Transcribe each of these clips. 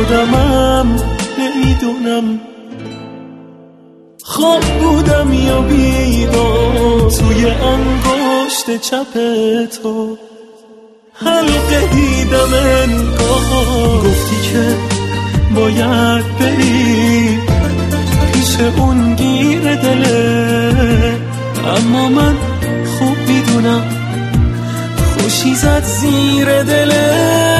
خودمم نمیدونم خواب بودم یا بیدار. توی انگشت چپ تو حلقه دیدم انگار. گفتی که باید بری پیش اون گیر دله، اما من خوب میدونم خوشی زد زیر دله.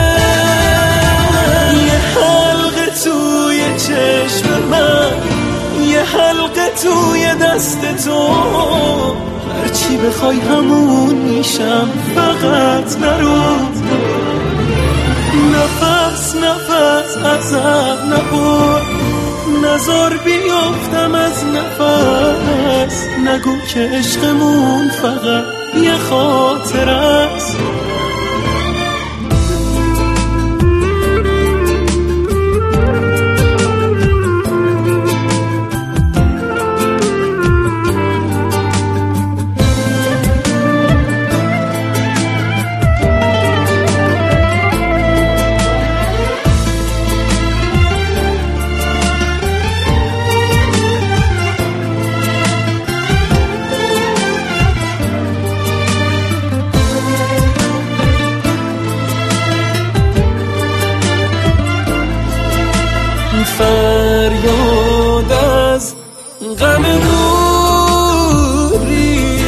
یه حلقه توی چشم من، یه حلقه توی دست تو، هرچی بخوای همون میشم، فقط نرو. نفس نفس ازم نبر، نزار بیافتم از نفس. نگو که عشقمون فقط یه خاطر است. فریاد از غم دوری،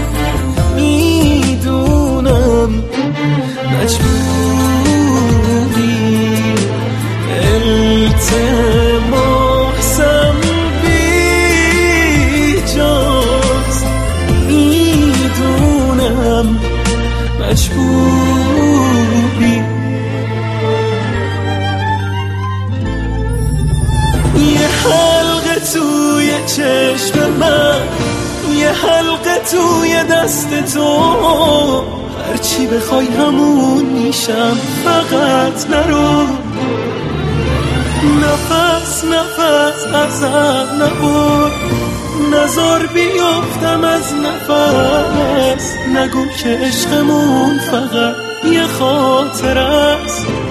میدونم مجبوری. التماسم بیجاست، میدونم مجبوری. یه حلقه توی چشم من، یه حلقه توی دست تو، هرچی بخوای همون میشم، فقط نرو. نفس نفس ازم نبر، نزار بیافتم از نفس. نگو که عشقمون فقط یه خاطر است.